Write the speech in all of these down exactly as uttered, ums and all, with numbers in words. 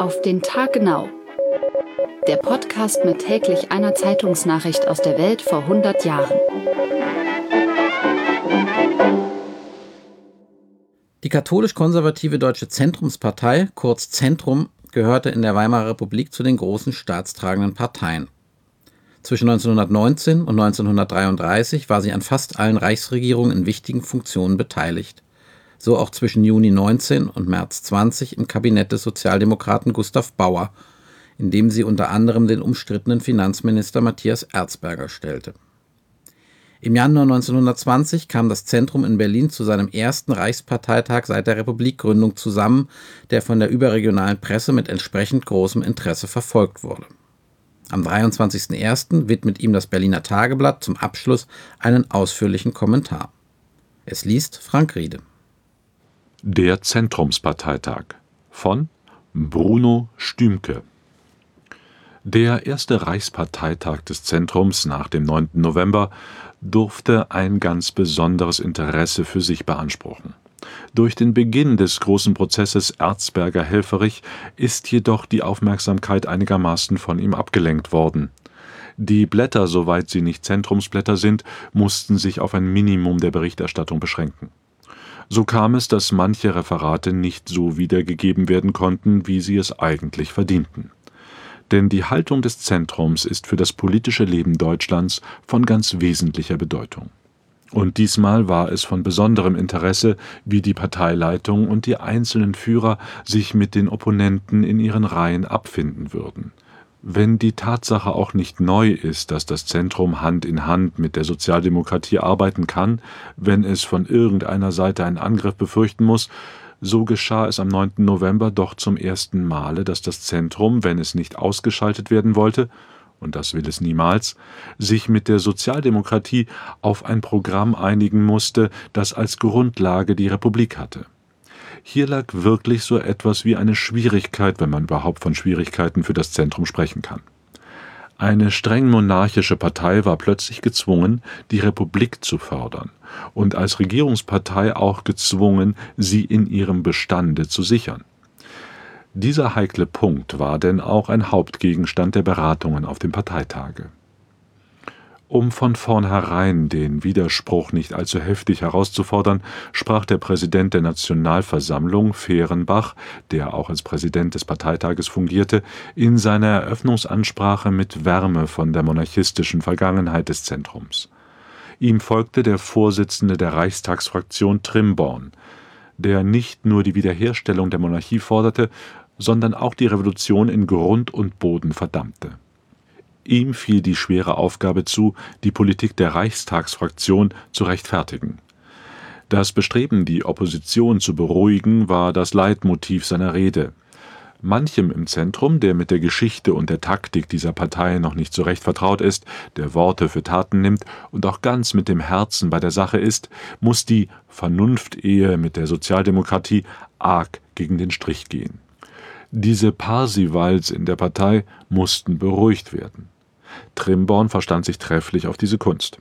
Auf den Tag genau. Der Podcast mit täglich einer Zeitungsnachricht aus der Welt vor hundert Jahren. Die katholisch-konservative Deutsche Zentrumspartei, kurz Zentrum, gehörte in der Weimarer Republik zu den großen staatstragenden Parteien. Zwischen neunzehnhundertneunzehn und neunzehnhundertdreiunddreißig war sie an fast allen Reichsregierungen in wichtigen Funktionen beteiligt. So auch zwischen Juni neunzehn und März zwanzig im Kabinett des Sozialdemokraten Gustav Bauer, in dem sie unter anderem den umstrittenen Finanzminister Matthias Erzberger stellte. Im Januar neunzehnhundertzwanzig kam das Zentrum in Berlin zu seinem ersten Reichsparteitag seit der Republikgründung zusammen, der von der überregionalen Presse mit entsprechend großem Interesse verfolgt wurde. Am dreiundzwanzigsten ersten widmet ihm das Berliner Tageblatt zum Abschluss einen ausführlichen Kommentar. Es liest Frank Riede. Der Zentrumsparteitag von Bruno Stümke. Der erste Reichsparteitag des Zentrums nach dem neunten November durfte ein ganz besonderes Interesse für sich beanspruchen. Durch den Beginn des großen Prozesses Erzberger-Helfferich ist jedoch die Aufmerksamkeit einigermaßen von ihm abgelenkt worden. Die Blätter, soweit sie nicht Zentrumsblätter sind, mussten sich auf ein Minimum der Berichterstattung beschränken. So kam es, dass manche Referate nicht so wiedergegeben werden konnten, wie sie es eigentlich verdienten. Denn die Haltung des Zentrums ist für das politische Leben Deutschlands von ganz wesentlicher Bedeutung. Und diesmal war es von besonderem Interesse, wie die Parteileitung und die einzelnen Führer sich mit den Opponenten in ihren Reihen abfinden würden. Wenn die Tatsache auch nicht neu ist, dass das Zentrum Hand in Hand mit der Sozialdemokratie arbeiten kann, wenn es von irgendeiner Seite einen Angriff befürchten muss, so geschah es am neunten November doch zum ersten Male, dass das Zentrum, wenn es nicht ausgeschaltet werden wollte, und das will es niemals, sich mit der Sozialdemokratie auf ein Programm einigen musste, das als Grundlage die Republik hatte. Hier lag wirklich so etwas wie eine Schwierigkeit, wenn man überhaupt von Schwierigkeiten für das Zentrum sprechen kann. Eine streng monarchische Partei war plötzlich gezwungen, die Republik zu fördern und als Regierungspartei auch gezwungen, sie in ihrem Bestande zu sichern. Dieser heikle Punkt war denn auch ein Hauptgegenstand der Beratungen auf dem Parteitage. Um von vornherein den Widerspruch nicht allzu heftig herauszufordern, sprach der Präsident der Nationalversammlung, Fehrenbach, der auch als Präsident des Parteitages fungierte, in seiner Eröffnungsansprache mit Wärme von der monarchistischen Vergangenheit des Zentrums. Ihm folgte der Vorsitzende der Reichstagsfraktion Trimborn, der nicht nur die Wiederherstellung der Monarchie forderte, sondern auch die Revolution in Grund und Boden verdammte. Ihm fiel die schwere Aufgabe zu, die Politik der Reichstagsfraktion zu rechtfertigen. Das Bestreben, die Opposition zu beruhigen, war das Leitmotiv seiner Rede. Manchem im Zentrum, der mit der Geschichte und der Taktik dieser Partei noch nicht so recht vertraut ist, der Worte für Taten nimmt und auch ganz mit dem Herzen bei der Sache ist, muss die Vernunftehe mit der Sozialdemokratie arg gegen den Strich gehen. Diese Parsifals in der Partei mussten beruhigt werden. Trimborn verstand sich trefflich auf diese Kunst.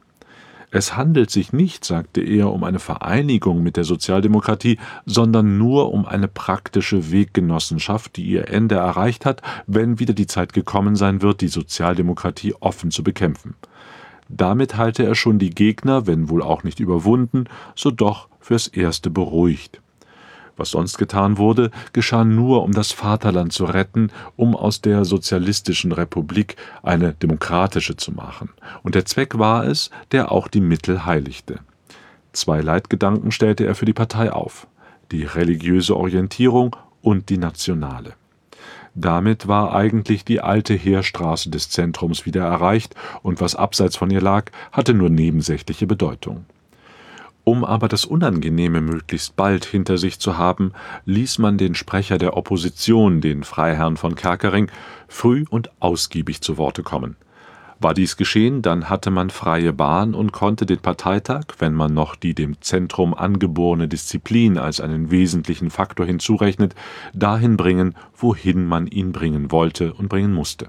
Es handelt sich nicht, sagte er, um eine Vereinigung mit der Sozialdemokratie, sondern nur um eine praktische Weggenossenschaft, die ihr Ende erreicht hat, wenn wieder die Zeit gekommen sein wird, die Sozialdemokratie offen zu bekämpfen. Damit halte er schon die Gegner, wenn wohl auch nicht überwunden, so doch fürs Erste beruhigt. Was sonst getan wurde, geschah nur, um das Vaterland zu retten, um aus der sozialistischen Republik eine demokratische zu machen. Und der Zweck war es, der auch die Mittel heiligte. Zwei Leitgedanken stellte er für die Partei auf: die religiöse Orientierung und die nationale. Damit war eigentlich die alte Heerstraße des Zentrums wieder erreicht, und was abseits von ihr lag, hatte nur nebensächliche Bedeutung. Um aber das Unangenehme möglichst bald hinter sich zu haben, ließ man den Sprecher der Opposition, den Freiherrn von Kerckering, früh und ausgiebig zu Worte kommen. War dies geschehen, dann hatte man freie Bahn und konnte den Parteitag, wenn man noch die dem Zentrum angeborene Disziplin als einen wesentlichen Faktor hinzurechnet, dahin bringen, wohin man ihn bringen wollte und bringen musste.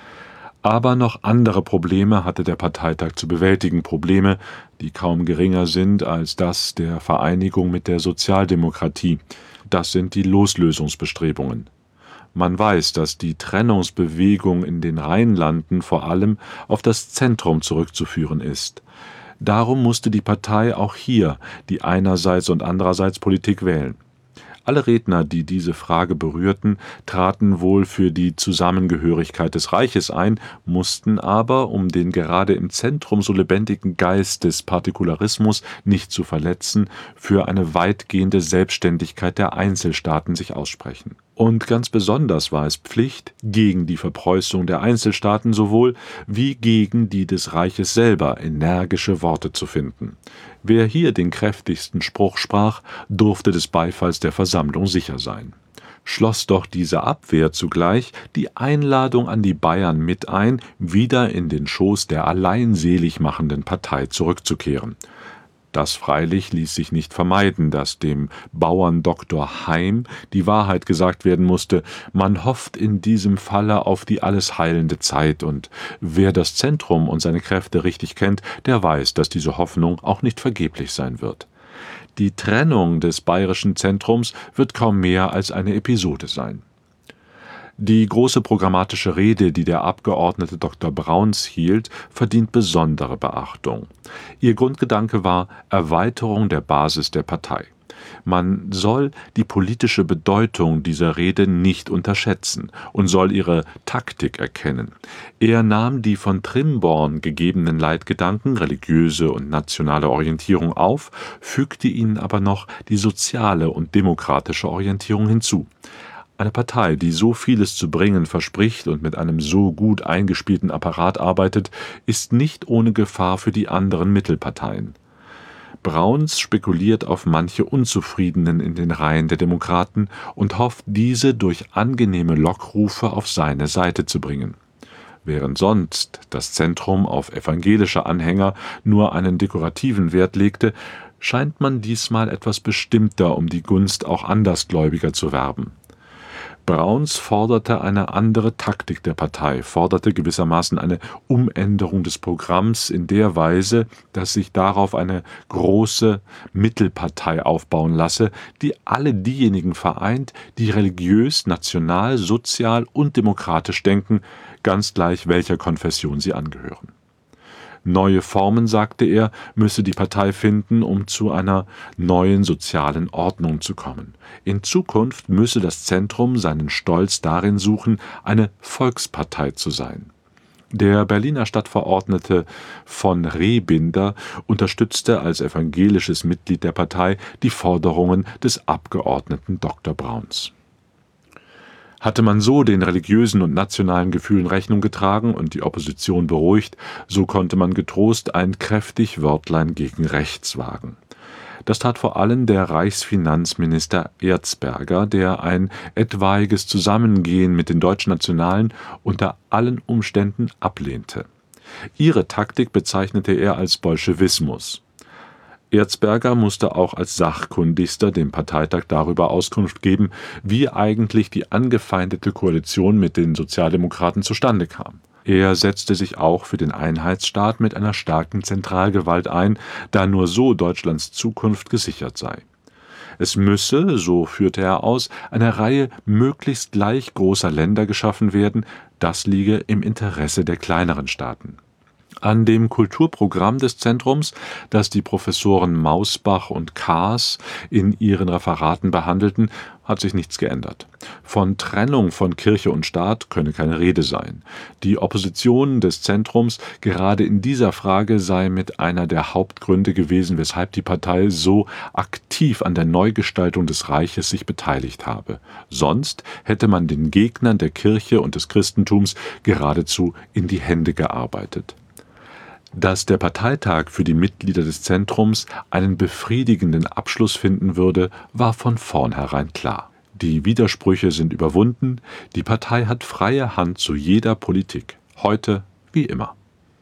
Aber noch andere Probleme hatte der Parteitag zu bewältigen, Probleme, die kaum geringer sind als das der Vereinigung mit der Sozialdemokratie. Das sind die Loslösungsbestrebungen. Man weiß, dass die Trennungsbewegung in den Rheinlanden vor allem auf das Zentrum zurückzuführen ist. Darum musste die Partei auch hier die einerseits und andererseits Politik wählen. Alle Redner, die diese Frage berührten, traten wohl für die Zusammengehörigkeit des Reiches ein, mussten aber, um den gerade im Zentrum so lebendigen Geist des Partikularismus nicht zu verletzen, für eine weitgehende Selbstständigkeit der Einzelstaaten sich aussprechen. Und ganz besonders war es Pflicht, gegen die Verpreußung der Einzelstaaten sowohl wie gegen die des Reiches selber energische Worte zu finden. Wer hier den kräftigsten Spruch sprach, durfte des Beifalls der Versammlung sicher sein. Schloss doch diese Abwehr zugleich die Einladung an die Bayern mit ein, wieder in den Schoß der allein selig machenden Partei zurückzukehren. Das freilich ließ sich nicht vermeiden, dass dem Bauern Doktor Heim die Wahrheit gesagt werden musste, man hofft in diesem Falle auf die alles heilende Zeit, und wer das Zentrum und seine Kräfte richtig kennt, der weiß, dass diese Hoffnung auch nicht vergeblich sein wird. Die Trennung des bayerischen Zentrums wird kaum mehr als eine Episode sein. Die große programmatische Rede, die der Abgeordnete Doktor Brauns hielt, verdient besondere Beachtung. Ihr Grundgedanke war Erweiterung der Basis der Partei. Man soll die politische Bedeutung dieser Rede nicht unterschätzen und soll ihre Taktik erkennen. Er nahm die von Trimborn gegebenen Leitgedanken, religiöse und nationale Orientierung auf, fügte ihnen aber noch die soziale und demokratische Orientierung hinzu. Eine Partei, die so vieles zu bringen verspricht und mit einem so gut eingespielten Apparat arbeitet, ist nicht ohne Gefahr für die anderen Mittelparteien. Brauns spekuliert auf manche Unzufriedenen in den Reihen der Demokraten und hofft, diese durch angenehme Lockrufe auf seine Seite zu bringen. Während sonst das Zentrum auf evangelische Anhänger nur einen dekorativen Wert legte, scheint man diesmal etwas bestimmter um die Gunst auch Andersgläubiger zu werben. Brauns forderte eine andere Taktik der Partei, forderte gewissermaßen eine Umänderung des Programms in der Weise, dass sich darauf eine große Mittelpartei aufbauen lasse, die alle diejenigen vereint, die religiös, national, sozial und demokratisch denken, ganz gleich welcher Konfession sie angehören. Neue Formen, sagte er, müsse die Partei finden, um zu einer neuen sozialen Ordnung zu kommen. In Zukunft müsse das Zentrum seinen Stolz darin suchen, eine Volkspartei zu sein. Der Berliner Stadtverordnete von Rehbinder unterstützte als evangelisches Mitglied der Partei die Forderungen des Abgeordneten Doktor Brauns. Hatte man so den religiösen und nationalen Gefühlen Rechnung getragen und die Opposition beruhigt, so konnte man getrost ein kräftig Wörtlein gegen rechts wagen. Das tat vor allem der Reichsfinanzminister Erzberger, der ein etwaiges Zusammengehen mit den Deutschnationalen unter allen Umständen ablehnte. Ihre Taktik bezeichnete er als Bolschewismus. Erzberger musste auch als Sachkundigster dem Parteitag darüber Auskunft geben, wie eigentlich die angefeindete Koalition mit den Sozialdemokraten zustande kam. Er setzte sich auch für den Einheitsstaat mit einer starken Zentralgewalt ein, da nur so Deutschlands Zukunft gesichert sei. Es müsse, so führte er aus, eine Reihe möglichst gleich großer Länder geschaffen werden, das liege im Interesse der kleineren Staaten. An dem Kulturprogramm des Zentrums, das die Professoren Mausbach und Kaas in ihren Referaten behandelten, hat sich nichts geändert. Von Trennung von Kirche und Staat könne keine Rede sein. Die Opposition des Zentrums gerade in dieser Frage sei mit einer der Hauptgründe gewesen, weshalb die Partei so aktiv an der Neugestaltung des Reiches sich beteiligt habe. Sonst hätte man den Gegnern der Kirche und des Christentums geradezu in die Hände gearbeitet. Dass der Parteitag für die Mitglieder des Zentrums einen befriedigenden Abschluss finden würde, war von vornherein klar. Die Widersprüche sind überwunden, die Partei hat freie Hand zu jeder Politik, heute wie immer.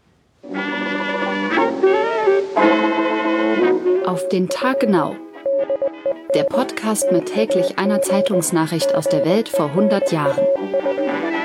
Auf den Tag genau. Der Podcast mit täglich einer Zeitungsnachricht aus der Welt vor hundert Jahren.